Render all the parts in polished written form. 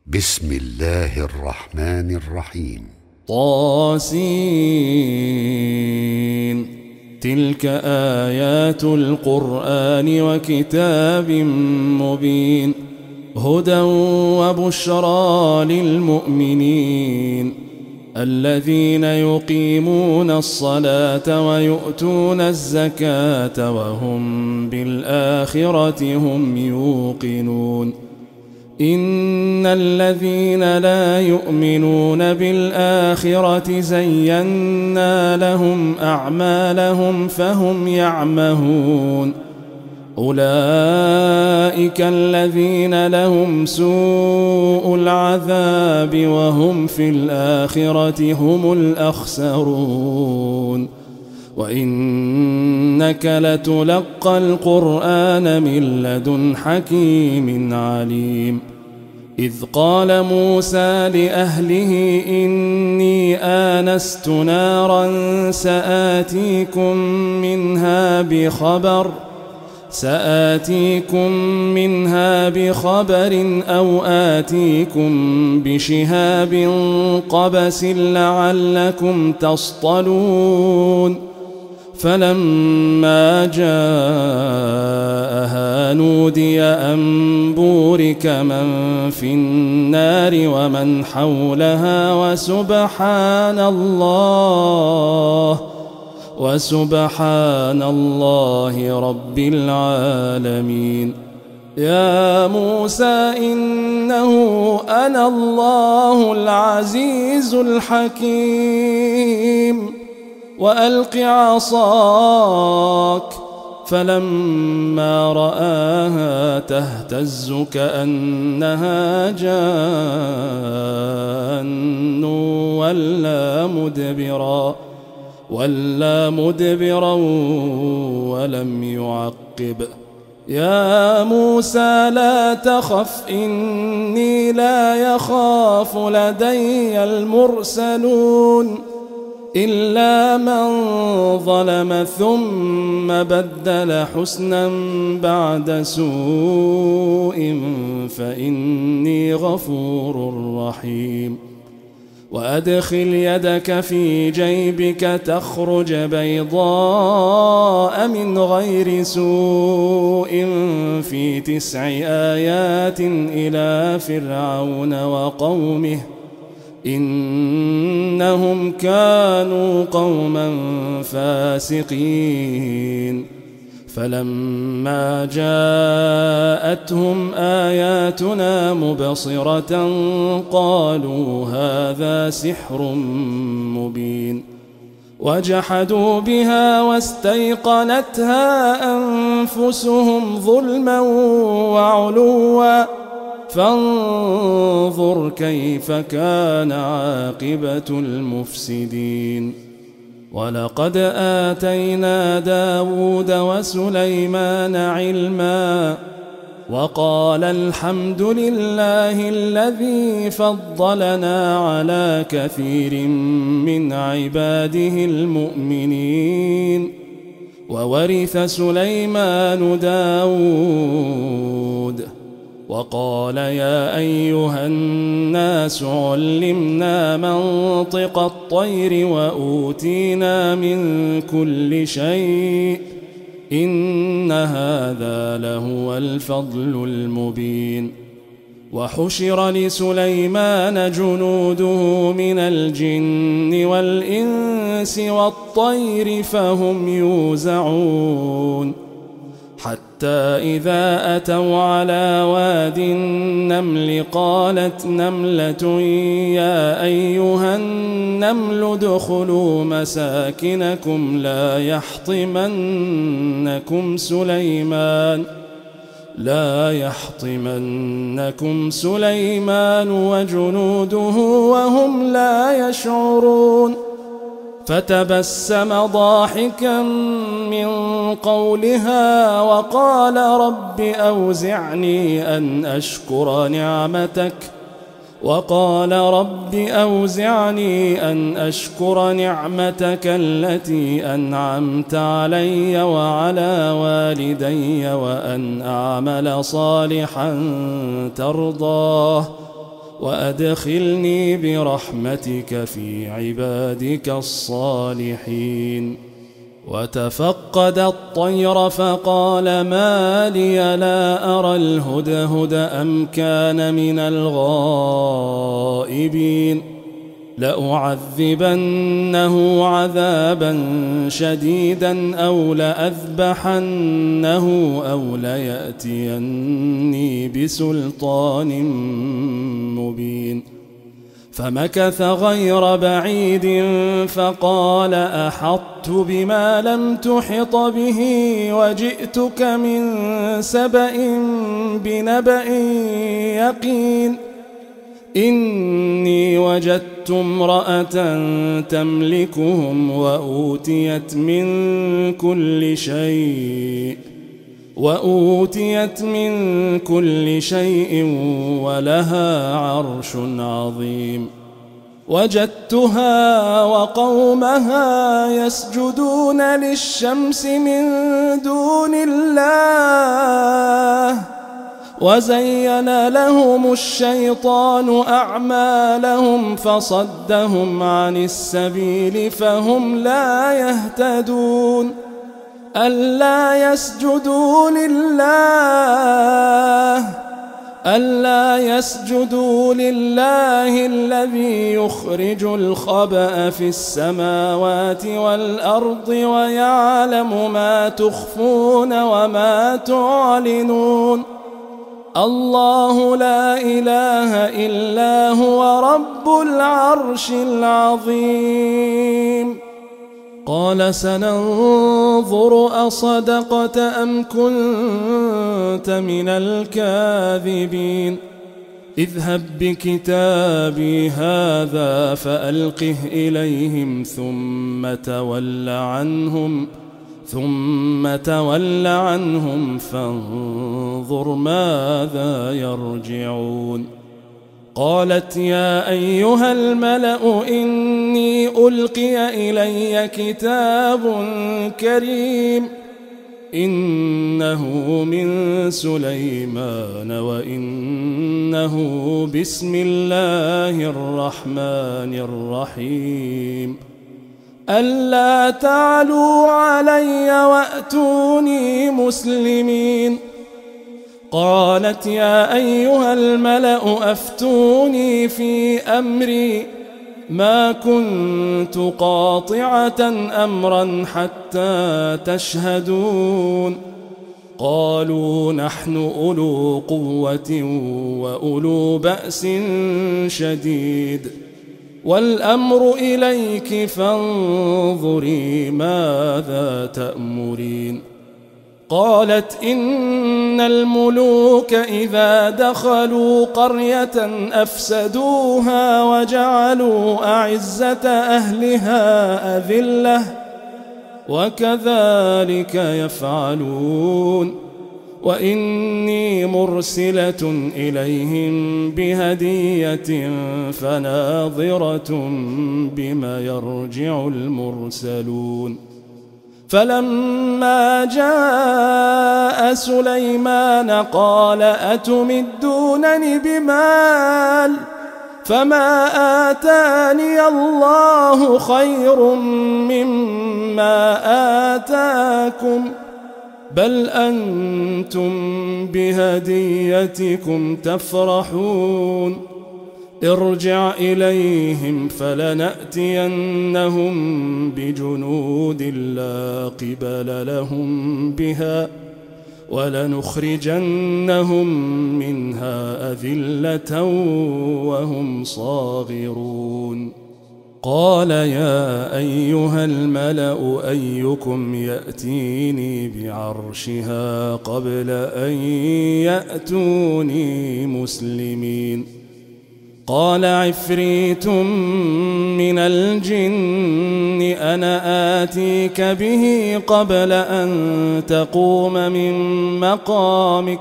بسم الله الرحمن الرحيم. طاسين. تلك آيات القرآن وكتاب مبين، هدى وبشرى للمؤمنين الذين يقيمون الصلاة ويؤتون الزكاة وهم بالآخرة هم يوقنون. إن الذين لا يؤمنون بالآخرة زينا لهم أعمالهم فهم يعمهون. أولئك الذين لهم سوء العذاب وهم في الآخرة هم الأخسرون. وإنك لتلقى القرآن من لدن حكيم عليم. إذ قال موسى لأهله إني آنست نارا سآتيكم منها بخبر أو آتيكم بشهاب قبس لعلكم تصطلون. فلما جاءها نودي أن بورك من في النار ومن حولها وسبحان الله رب العالمين. يا موسى إنه أنا الله العزيز الحكيم وألق عصاك. فلما رآها تهتز كأنها جان ولا مدبرا ولم يعقب. يا موسى لا تخف إني لا يخاف لدي المرسلون إلا من ظلم ثم بدل حسنا بعد سوء فإني غفور رحيم. وأدخل يدك في جيبك تخرج بيضاء من غير سوء في 9 آيات إلى فرعون وقومه إنهم كانوا قوما فاسقين. فلما جاءتهم آياتنا مبصرة قالوا هذا سحر مبين. وجحدوا بها واستيقنتها أنفسهم ظلما وعلوا فانظر كيف كان عاقبة المفسدين. ولقد آتينا داود وسليمان علما وقال الحمد لله الذي فضلنا على كثير من عباده المؤمنين. وورث سليمان داود وقال يا أيها الناس علمنا منطق الطير وأوتينا من كل شيء إن هذا لهو الفضل المبين. وحشر لسليمان جنوده من الجن والإنس والطير فهم يوزعون. حتى إذا أتوا على واد النمل قالت نملة يا أيها النمل ادخلوا مساكنكم لا يحطمنكم سليمان وجنوده وهم لا يشعرون. فتبسم ضاحكا من قولها وقال رب أوزعني أن أشكر نعمتك التي أنعمت علي وعلى والدي وأن أعمل صالحا ترضاه وأدخلني برحمتك في عبادك الصالحين. وتفقد الطير فقال ما لي لا أرى الهدهد أم كان من الغائبين لأعذبنه عذابا شديدا أو لأذبحنه أو ليأتيني بسلطان مبين. فمكث غير بعيد فقال أحطت بما لم تحط به وجئتك من سبأ بنبأ يقين. إني وجدت امرأة تملكهم وأوتيت من كل شيء ولها عرش عظيم. وجدتها وقومها يسجدون للشمس من دون الله وزين لهم الشيطان أعمالهم فصدهم عن السبيل فهم لا يهتدون. ألا يسجدوا لله الذي يخرج الخبأ في السماوات والأرض ويعلم ما تخفون وما تعلنون. الله لا إله إلا هو رب العرش العظيم. قال سننظر أصدقت أم كنت من الكاذبين. اذهب بكتابي هذا فألقه إليهم ثم تول عنهم فانظر ماذا يرجعون. قالت يا أيها الملأ إني ألقي إلي كتاب كريم إنه من سليمان وإنه بسم الله الرحمن الرحيم ألا تعلوا علي وأتوني مسلمين. قالت يا أيها الملأ أفتوني في أمري ما كنت قاطعة أمرا حتى تشهدون. قالوا نحن أولو قوة وأولو بأس شديد والأمر إليك فانظري ماذا تأمرين. قالت إن الملوك إذا دخلوا قرية أفسدوها وجعلوا أعزة أهلها أذلة وكذلك يفعلون. وإني مرسلة إليهم بهدية فناظرة بما يرجع المرسلون. فلما جاء سليمان قال أتمدونني بمال فما آتاني الله خير مما آتاكم بل أنتم بهديتكم تفرحون. ارجع إليهم فلنأتينهم بجنود لا قبل لهم بها ولنخرجنهم منها أذلة وهم صاغرون. قال يا أيها الملأ أيكم يأتيني بعرشها قبل أن يأتوني مسلمين. قال عفريت من الجن أنا آتيك به قبل أن تقوم من مقامك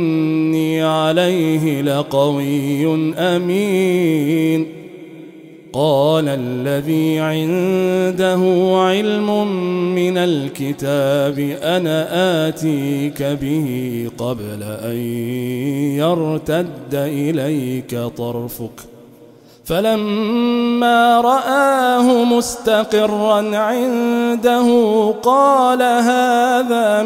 وإني عليه لقوي أمين. قال الذي عنده علم من الكتاب أنا آتيك به قبل أن يرتد إليك طرفك فلما رآه مستقرا عنده قال هذا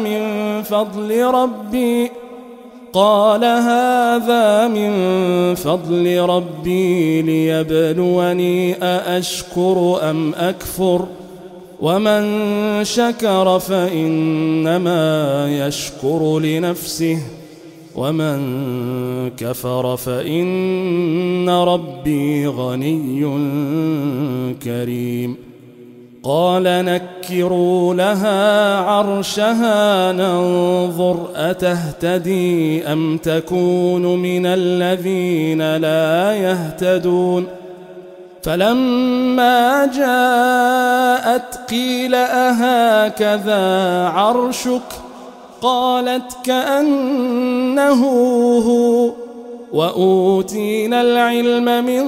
من فضل ربي ليبلوني أأشكر أم أكفر ومن شكر فإنما يشكر لنفسه ومن كفر فإن ربي غني كريم قال نكروا لها عرشها ننظر أتهتدي أم تكون من الذين لا يهتدون فلما جاءت قيل أهكذا عرشك قالت كأنه هو وأوتينا العلم من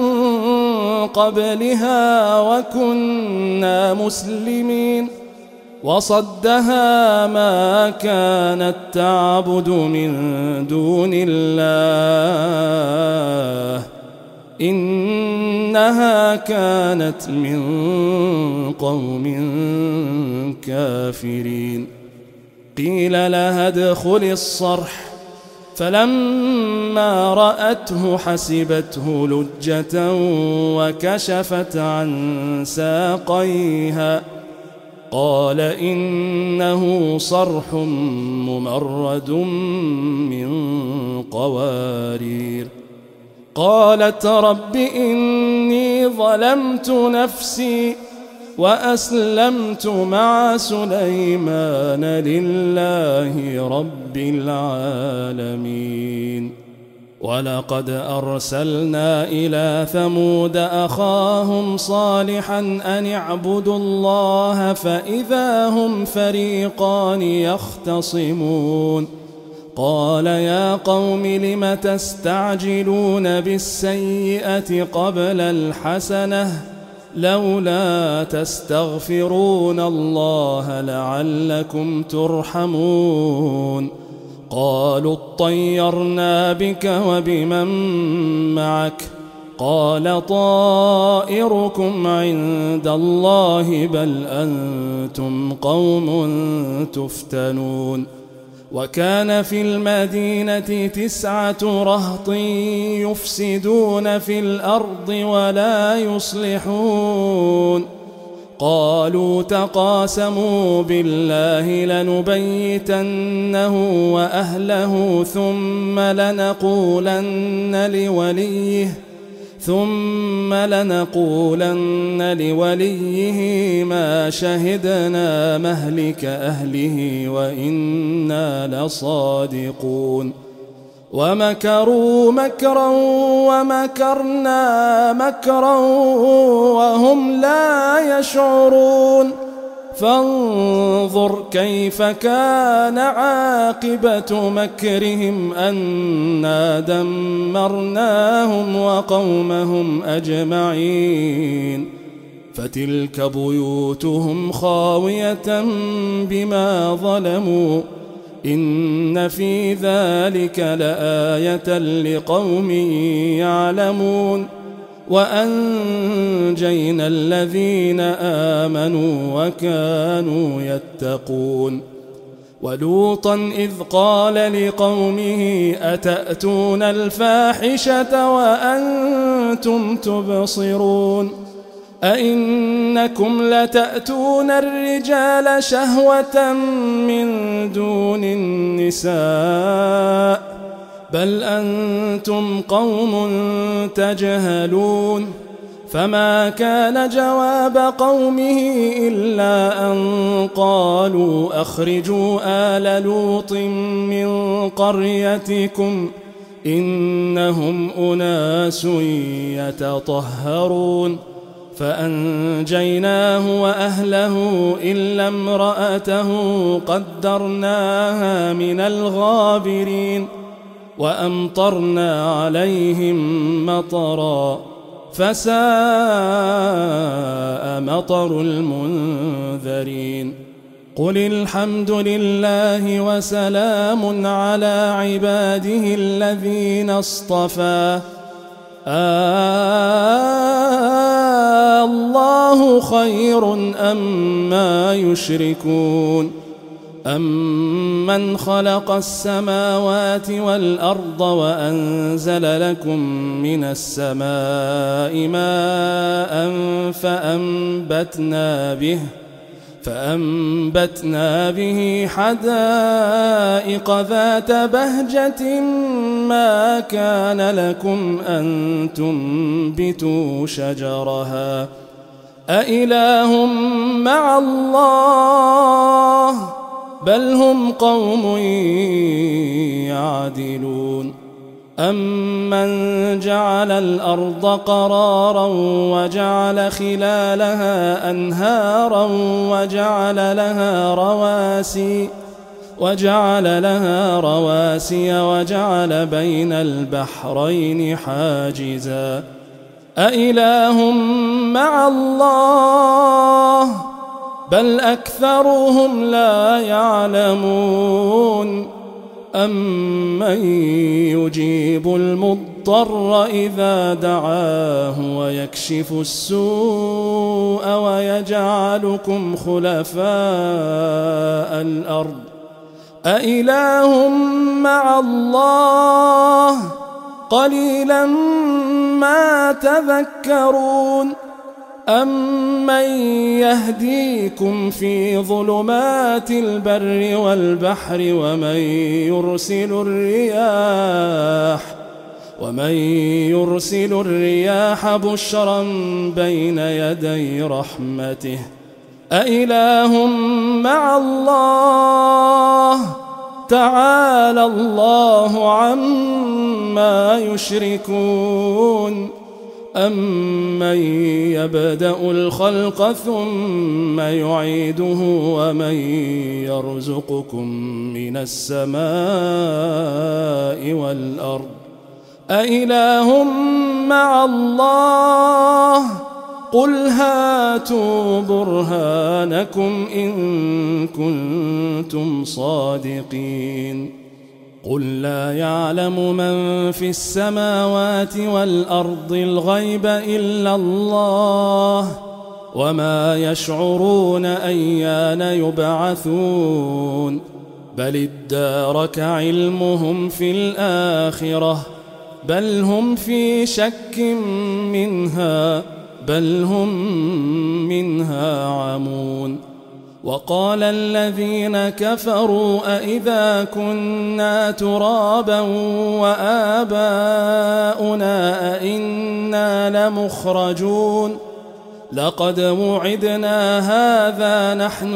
قبلها وكنا مسلمين وصدها ما كانت تعبد من دون الله إنها كانت من قوم كافرين قيل لها ادخل الصرح فلما رأته حسبته لجة وكشفت عن ساقيها قال إنه صرح ممرد من قوارير قالت رب إني ظلمت نفسي وأسلمت مع سليمان لله رب العالمين ولقد أرسلنا إلى ثمود أخاهم صالحا أن اعبدوا الله فإذا هم فريقان يختصمون قال يا قوم لم تستعجلون بالسيئة قبل الحسنة لولا تستغفرون الله لعلكم ترحمون قالوا اطيرنا بك وبمن معك قال طائركم عند الله بل أنتم قوم تفتنون وكان في المدينة 9 رهط يفسدون في الأرض ولا يصلحون قالوا تقاسموا بالله لنبيتنه وأهله ثم لنقولن لوليه ما شهدنا مهلك أهله وإنا لصادقون ومكروا مكرا ومكرنا مكرا وهم لا يشعرون فانظر كيف كان عاقبة مكرهم أنا دمرناهم وقومهم أجمعين فتلك بيوتهم خاوية بما ظلموا إن في ذلك لآية لقوم يعلمون وأنجينا الذين آمنوا وكانوا يتقون ولوطا إذ قال لقومه أتأتون الفاحشة وأنتم تبصرون أئنكم لتأتون الرجال شهوة من دون النساء بل أنتم قوم تجهلون فما كان جواب قومه إلا أن قالوا أخرجوا آل لوط من قريتكم إنهم أناس يتطهرون فأنجيناه وأهله إلا امرأته قدرناها من الغابرين وأمطرنا عليهم مطرا فساء مطر المنذرين. قل الحمد لله وسلام على عباده الذين اصطفى الله خير أما يشركون أمن خلق السماوات والأرض وأنزل لكم من السماء ماء فأنبتنا به حدائق ذات بهجة ما كان لكم أن تنبتوا شجرها أإله مع الله بل هم قوم يعدلون. أمن جعل الأرض قرارا وجعل خلالها أنهارا وجعل لها رواسي وجعل بين البحرين حاجزا أإله مع الله بل أكثرهم لا يعلمون. أمن يجيب المضطر إذا دعاه ويكشف السوء ويجعلكم خلفاء الأرض أإله مع الله قليلا ما تذكرون. أمن يهديكم في ظلمات البر والبحر ومن يرسل الرياح بشرا بين يدي رحمته أإله مع الله تعالى الله عما يشركون. أمن يبدأ الخلق ثم يعيده ومن يرزقكم من السماء والأرض أإله مع الله قل هاتوا برهانكم إن كنتم صادقين. قل لا يعلم من في السماوات والأرض الغيب إلا الله وما يشعرون أيان يبعثون بل ادارك علمهم في الآخرة بل هم في شك منها بل هم منها عمون. وقال الذين كفروا أإذا كنا ترابا وآباؤنا أئنا لمخرجون لقد وعدنا هذا نحن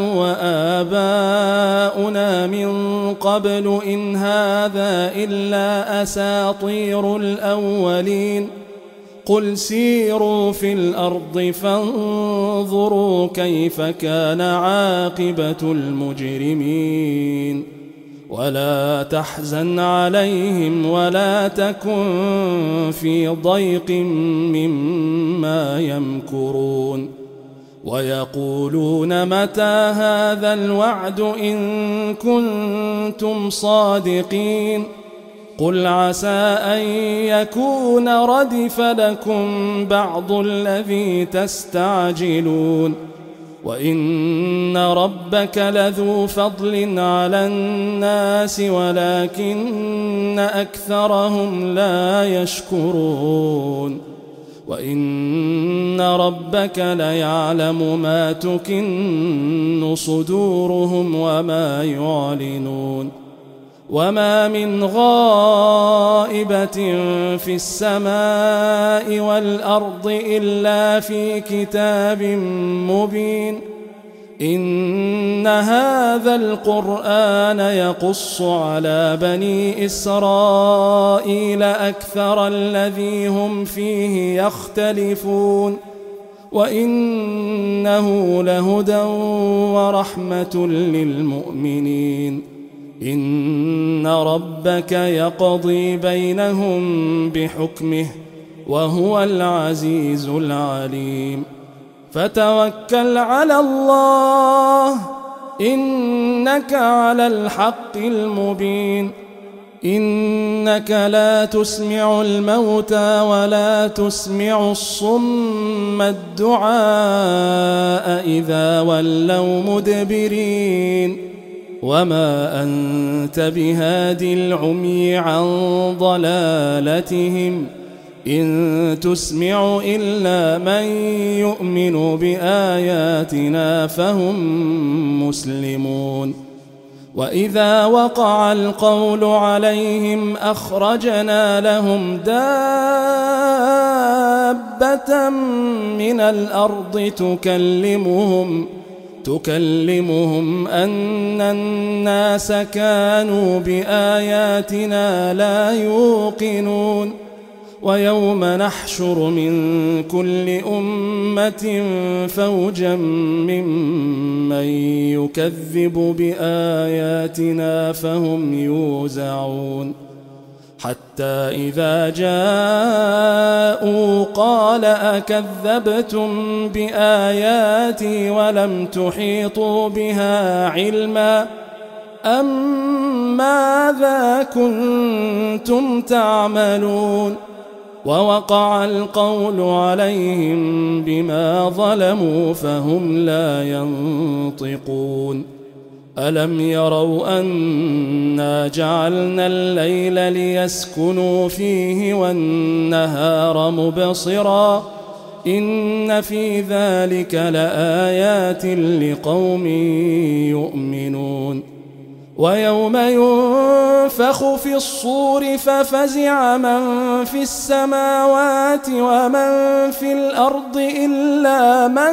وآباؤنا من قبل إن هذا إلا أساطير الأولين. قل سيروا في الأرض فانظروا كيف كان عاقبة المجرمين ولا تحزن عليهم ولا تكن في ضيق مما يمكرون. ويقولون متى هذا الوعد إن كنتم صادقين قل عسى أن يكون ردف لكم بعض الذي تستعجلون وإن ربك لذو فضل على الناس ولكن أكثرهم لا يشكرون. وإن ربك ليعلم ما تكن صدورهم وما يعلنون. وما من غائبة في السماء والأرض إلا في كتاب مبين. إن هذا القرآن يقص على بني إسرائيل أكثر الذي هم فيه يختلفون وإنه لهدى ورحمة للمؤمنين. إن ربك يقضي بينهم بحكمه وهو العزيز العليم فتوكل على الله إنك على الحق المبين إنك لا تسمع الموتى ولا تسمع الصم الدعاء إذا ولوا مدبرين وما أنت بهاد العمي عن ضلالتهم إن تسمع إلا من يؤمن بآياتنا فهم مسلمون وإذا وقع القول عليهم أخرجنا لهم دابة من الأرض تكلمهم أن الناس كانوا بآياتنا لا يوقنون ويوم نحشر من كل أمة فوجا ممن يكذب بآياتنا فهم يوزعون حتى إذا جاءوا قال أكذبتم بآياتي ولم تحيطوا بها علما أم ماذا كنتم تعملون ووقع القول عليهم بما ظلموا فهم لا ينطقون ألم يروا أنا جعلنا الليل ليسكنوا فيه والنهار مبصرا إن في ذلك لآيات لقوم يؤمنون ويوم ينفخ في الصور ففزع من في السماوات ومن في الأرض إلا من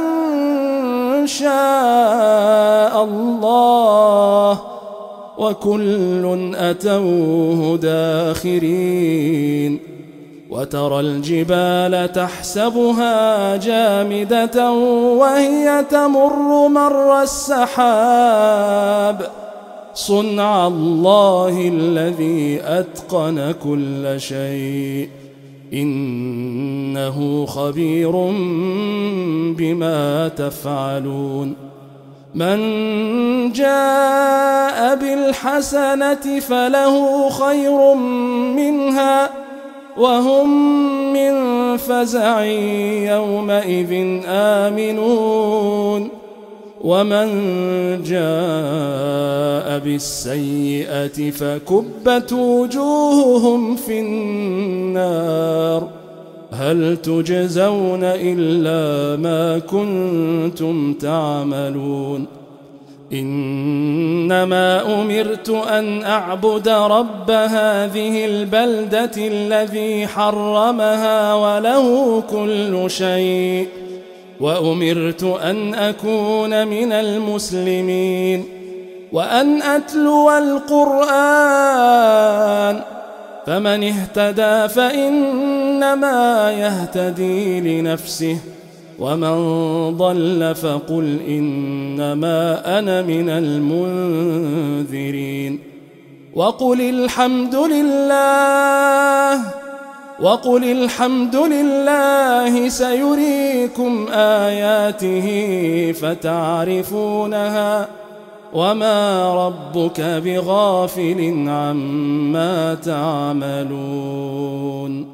شاء الله وكل أتوه داخرين وترى الجبال تحسبها جامدة وهي تمر مر السحاب صنع الله الذي أتقن كل شيء إنه خبير بما تفعلون من جاء بالحسنة فله خير منها وهم من فزع يومئذ آمنون ومن جاء بالسيئة فكبت وجوههم في النار هل تجزون إلا ما كنتم تعملون إنما أمرت أن أعبد رب هذه البلدة الذي حرمها وله كل شيء وأمرت أن أكون من المسلمين وأن أتلو القرآن فمن اهتدى فإنما يهتدي لنفسه ومن ضل فقل إنما أنا من المنذرين وقل الحمد لله سيريكم آياته فتعرفونها وما ربك بغافل عما تعملون